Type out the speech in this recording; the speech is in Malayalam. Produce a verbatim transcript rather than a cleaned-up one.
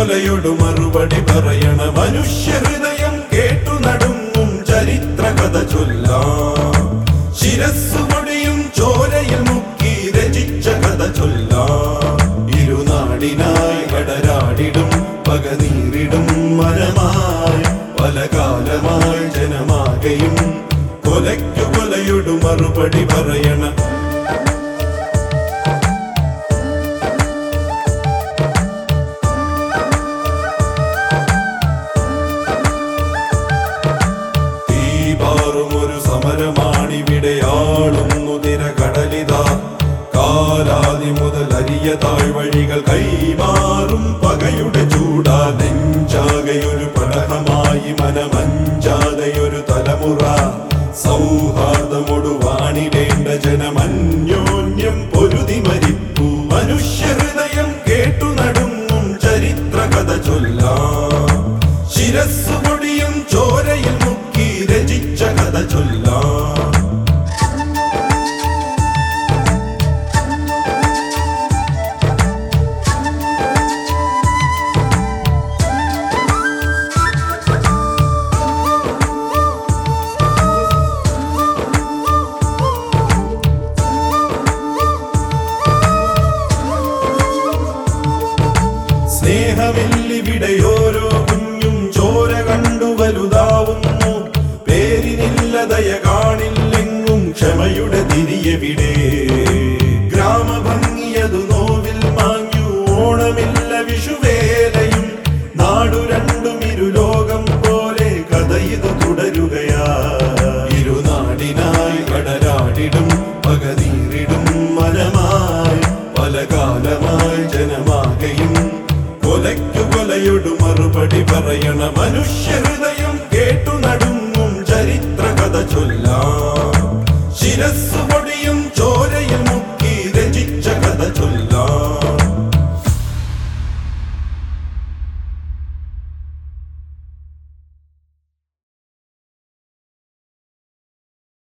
കൊലയൊടു മറുപടി പറയണ മനുഷ്യഹൃദയം കേട്ടു നടുങ്ങും ചരിത്ര കഥ ചൊല്ലാം. ശിരസ്സുകൊടിയും ചോരയിൽ മുക്കി രചിച്ച കഥ ചൊല്ലാം. ഇരുനാടിനായി കടരാടിടും പകനീറിടും മനമായി പല കാലമായി ജനമാകയും കൊലയ്ക്കു കൊലയൊടു മറുപടി പറയണ ഒരു സമരമാണിവിടെ ആളുന്നു തിര കടലിതാ. കാലാതി മുതൽ അരിയ താഴ്വഴികൾ കൈമാറും പകയുടെ ചൂടാ. നെഞ്ചാകയൊരു പടഹമായി മനമഞ്ചാതയൊരു തലമുറ. സൗഹാർദ്ദമൊടു വാണിടേണ്ട ജനമന്യോന്യം പൊരുതി മരിപ്പു. മനുഷ്യഹൃദയം കേട്ടു നടുങ്ങും ചരിത്ര കഥ ചൊല്ലാം. ശിരസ്സുകൊടിയും ചോരയിൽ മുക്കി രചിച്ച കഥ ചൊല്ലാം. സ്നേഹമില്ലിവിടെയോരോ കുഞ്ഞും ചോര കണ്ടു വലുതാവുന്നു. പേരിനില്ല ദയ കാണില്ലെങ്ങും ക്ഷമയുടെ തിരിയെവിടെ. ഗ്രാമഭംഗിയതു നോവിൽ മാഞ്ഞു ഓണമില്ല വിഷുവേലയും. നാടു രണ്ടും ഇരുലോകം പോലെ കഥ ഇത് തുടരുകയാ. ഇരുനാടിനായി കടലാടിടും പകനീറിടും മനമായി പല കാലമായി ജനമാകയും കൊലയ്ക്കു കൊലയൊടു മറുപടി പറയണ മനുഷ്യഹൃദയം കേട്ടു നടുങ്ങും ചരിത്ര കഥ ചൊല്ലാം. ശിരസ്സു